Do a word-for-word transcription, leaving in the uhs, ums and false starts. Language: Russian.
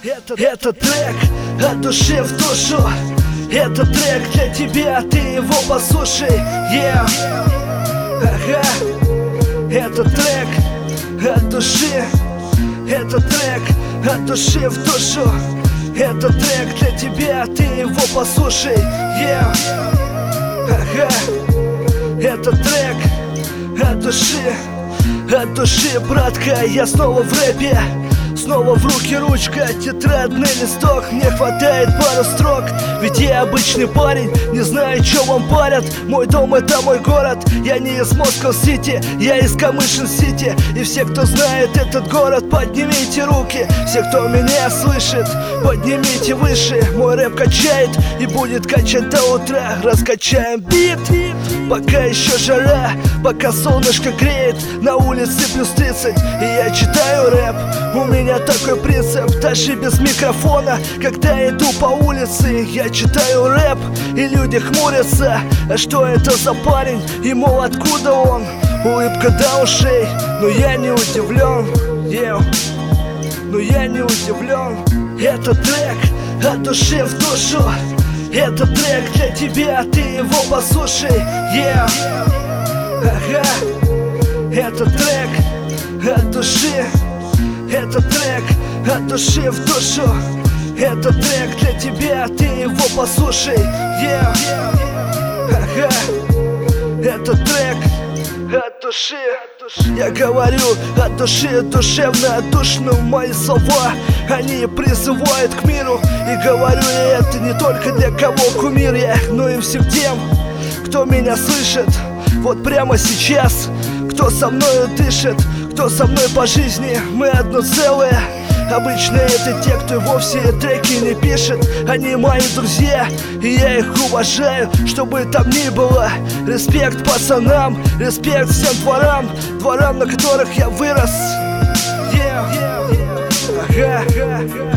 Этот, этот трек от души в душу. Этот трек для тебя, ты его послушай. Yeah. Ага. Этот трек от души. Этот трек от души в душу. Этот трек для тебя, ты его послушай. Yeah. Ага. Этот трек от души. От души, братка, я снова в рэпе. Снова в руки ручка, тетрадный листок. Мне хватает пару строк, ведь я обычный парень, не знаю, что вам парят. Мой дом — это мой город, я не из Москва-Сити, я из Камышин-Сити. И все, кто знает этот город, поднимите руки. Все, кто меня слышит, поднимите выше. Мой рэп качает и будет качать до утра. Раскачаем бит, пока еще жара, пока солнышко греет. На улице плюс тридцать, и я читаю рэп. У меня такой принцип, даже без микрофона. Когда иду по улице, я читаю рэп, и люди хмурятся. А что это за парень? И мол, откуда он? Улыбка до ушей, но я не удивлен. Yeah. Но я не удивлен. Этот трек от души в душу. Этот трек для тебя, ты его послушай. Yeah. Ага. Этот трек от души. Этот трек от души в душу. Этот трек для тебя, ты его послушай. Yeah. Ага. Этот трек от души. Я говорю от души, душевно, душно. Мои слова, они призывают к миру. И говорю я это не только для кого кумир я, но и всем тем, кто меня слышит вот прямо сейчас. Кто со мною дышит, кто со мной по жизни, мы одно целое. Обычно это те, кто вовсе треки не пишет. Они мои друзья, и я их уважаю, что бы там ни было. Респект пацанам, респект всем дворам, дворам, на которых я вырос. Yeah. Ага.